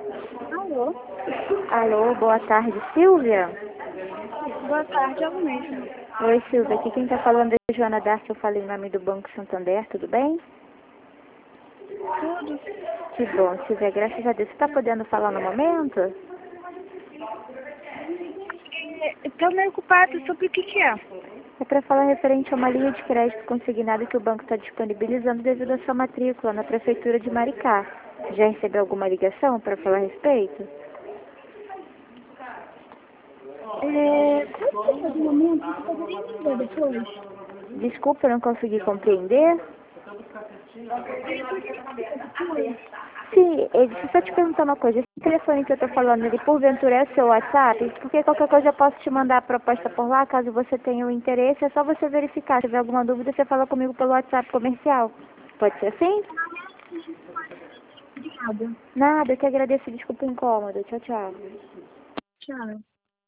Alô? Alô, boa tarde, Silvia? Boa tarde, é o mesmo. Oi, Silvia, aqui quem está falando é Joana Darcy, eu falo em nome do Banco Santander, tudo bem? Tudo? Que bom, Silvia, graças a Deus. Você está podendo falar no momento? Estou meio ocupada, sobre o que é? É para falar referente a uma linha de crédito consignada que o banco está disponibilizando devido à sua matrícula na Prefeitura de Maricá. Já recebeu alguma ligação para falar a respeito? Qual que é o momento? Você poderia me ligar depois? Desculpa, eu não consegui compreender. Sim, deixa eu só te perguntar uma coisa. Esse telefone que eu tô falando, ele porventura é o seu WhatsApp? Porque qualquer coisa eu posso te mandar a proposta por lá, caso você tenha o interesse. É só você verificar. Se tiver alguma dúvida, você fala comigo pelo WhatsApp comercial. Pode ser assim? Obrigada. Nada, eu que agradeço. Desculpa o incômodo. Tchau, tchau. Tchau.